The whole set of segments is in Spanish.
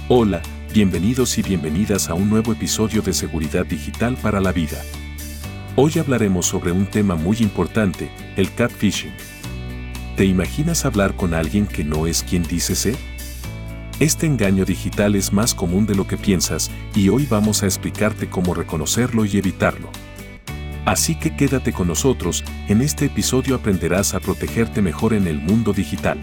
Hola, bienvenidos y bienvenidas a un nuevo episodio de Seguridad Digital para la Vida. Hoy hablaremos sobre un tema muy importante, el catfishing. ¿Te imaginas hablar con alguien que no es quien dice ser? Este engaño digital es más común de lo que piensas y hoy vamos a explicarte cómo reconocerlo y evitarlo. Así que quédate con nosotros, en este episodio aprenderás a protegerte mejor en el mundo digital.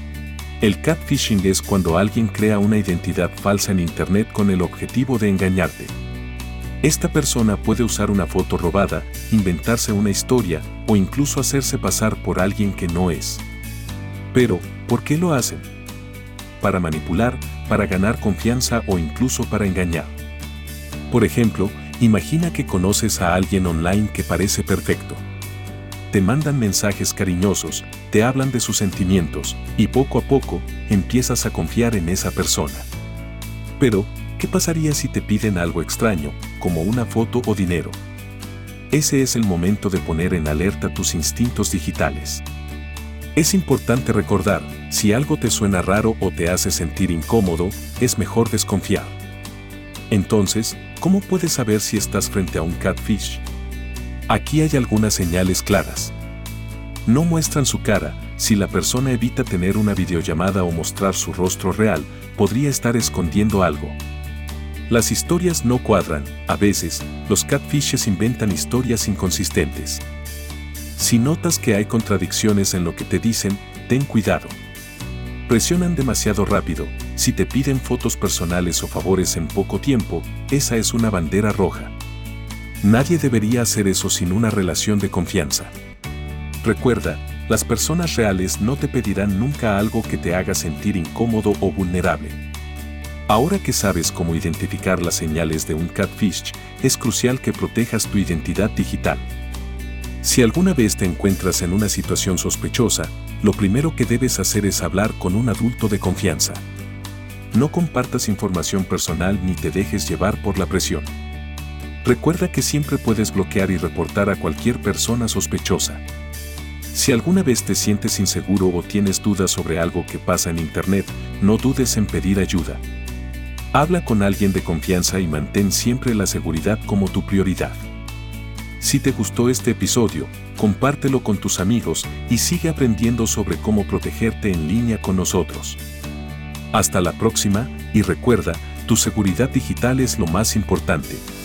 El catfishing es cuando alguien crea una identidad falsa en Internet con el objetivo de engañarte. Esta persona puede usar una foto robada, inventarse una historia o incluso hacerse pasar por alguien que no es. Pero, ¿por qué lo hacen? Para manipular, para ganar confianza o incluso para engañar. Por ejemplo, imagina que conoces a alguien online que parece perfecto. Te mandan mensajes cariñosos, te hablan de sus sentimientos, y poco a poco, empiezas a confiar en esa persona. Pero, ¿qué pasaría si te piden algo extraño, como una foto o dinero? Ese es el momento de poner en alerta tus instintos digitales. Es importante recordar, si algo te suena raro o te hace sentir incómodo, es mejor desconfiar. Entonces, ¿cómo puedes saber si estás frente a un catfish? Aquí hay algunas señales claras. No muestran su cara. Si la persona evita tener una videollamada o mostrar su rostro real, podría estar escondiendo algo. Las historias no cuadran. A veces, los catfishes inventan historias inconsistentes. Si notas que hay contradicciones en lo que te dicen, ten cuidado. Presionan demasiado rápido. Si te piden fotos personales o favores en poco tiempo, esa es una bandera roja. Nadie debería hacer eso sin una relación de confianza. Recuerda, las personas reales no te pedirán nunca algo que te haga sentir incómodo o vulnerable. Ahora que sabes cómo identificar las señales de un catfish, es crucial que protejas tu identidad digital. Si alguna vez te encuentras en una situación sospechosa, lo primero que debes hacer es hablar con un adulto de confianza. No compartas información personal ni te dejes llevar por la presión. Recuerda que siempre puedes bloquear y reportar a cualquier persona sospechosa. Si alguna vez te sientes inseguro o tienes dudas sobre algo que pasa en Internet, no dudes en pedir ayuda. Habla con alguien de confianza y mantén siempre la seguridad como tu prioridad. Si te gustó este episodio, compártelo con tus amigos y sigue aprendiendo sobre cómo protegerte en línea con nosotros. Hasta la próxima, y recuerda, tu seguridad digital es lo más importante.